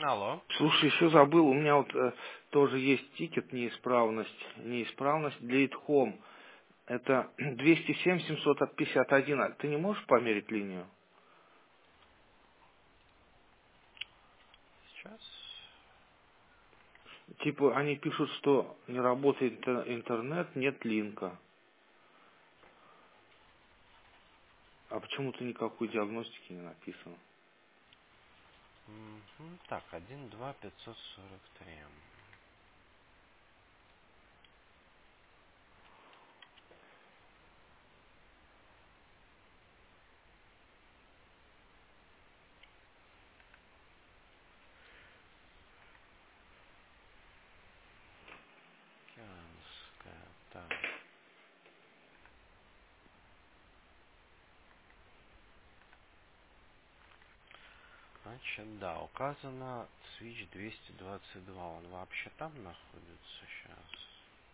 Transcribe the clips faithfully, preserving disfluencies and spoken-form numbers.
Алло. Слушай, еще забыл, у меня вот э, тоже есть тикет неисправность, неисправность для ИТХОМ. Это двести семь семьсот пятьдесят один. А ты не можешь померить линию? Сейчас. Типа они пишут, что не работает интер- интернет, нет линка. А почему-то никакой диагностики не написано. Мгм. Так, один два пятьсот сорок три. Океанская. Так. Значит, да, указано свич двести двадцать два. Он вообще там находится сейчас?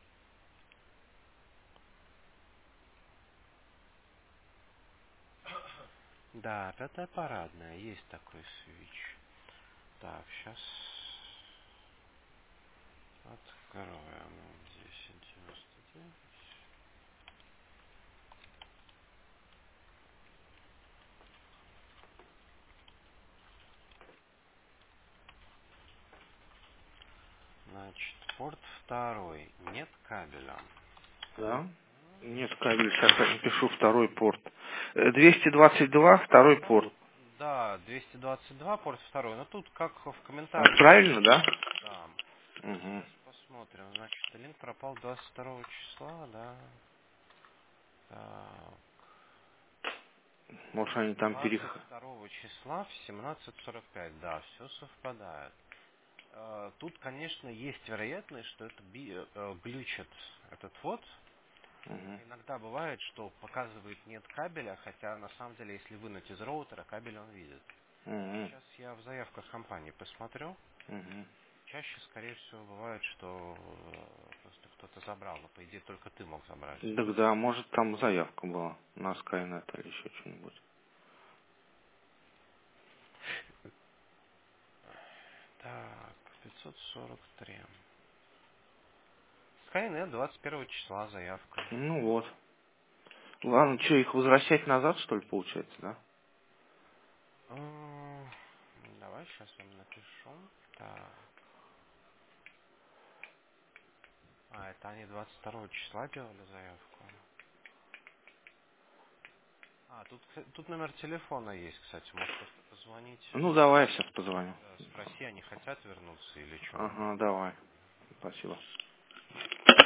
Да, пятая парадная. Есть такой свич. Так, сейчас откроем. десять девяносто девять. Значит, порт второй. Нет кабеля. Да? Нет кабеля, сейчас я напишу второй порт. Э, двести двадцать два, второй Там, порт. да, двести двадцать два, порт второй. Но тут, как в А, комментариях, правильно, да? да. Угу. Сейчас посмотрим. Значит, линк пропал двадцать второго числа, да. Так. Может они там двадцать перех... второго числа в семнадцать сорок пять. Да, все совпадает. Э, Тут, конечно, есть вероятность, что это би- э, глючит этот вот. Угу. Иногда бывает, что показывает нет кабеля, хотя на самом деле, если вынуть из роутера, кабель он видит. Угу. Сейчас я в заявках компании посмотрю. Угу. Чаще, скорее всего, бывает, что э, просто кто-то забрал, но по идее только ты мог забрать. Так да, может там заявка была на Skynet или еще что-нибудь. Так, пятьсот сорок три. Skynet двадцать первого числа заявка. Ну вот. Ладно, что, их возвращать назад, что ли, получается, да? М, Давай сейчас вам напишу. Так. А, это они двадцать второго числа делали заявку. А, тут, кстати, тут номер телефона есть, кстати. Может, просто позвонить. Ну, давай я сейчас позвоню. Да, спроси, они хотят вернуться или что у них. Ага, давай. Спасибо.